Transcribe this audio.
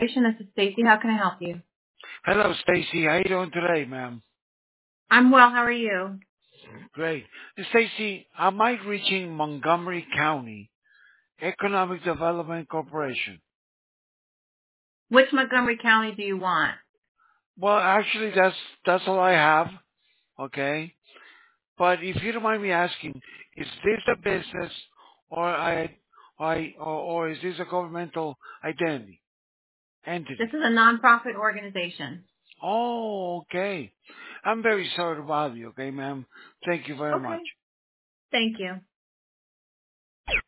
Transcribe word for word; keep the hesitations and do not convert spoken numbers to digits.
Corporation. This is Stacy. How can I help you? Hello, Stacy. How you doing today, ma'am? I'm well. How are you? Great. Stacy, am I reaching Montgomery County Economic Development Corporation? Which Montgomery County do you want? Well, actually, that's that's all I have. Okay. But if you don't mind me asking, is this a business or I, I or, or is this a governmental identity This entity? is a nonprofit organization. Oh, okay. I'm very sorry to bother you. Okay, ma'am. Thank you very Okay. much. Thank you.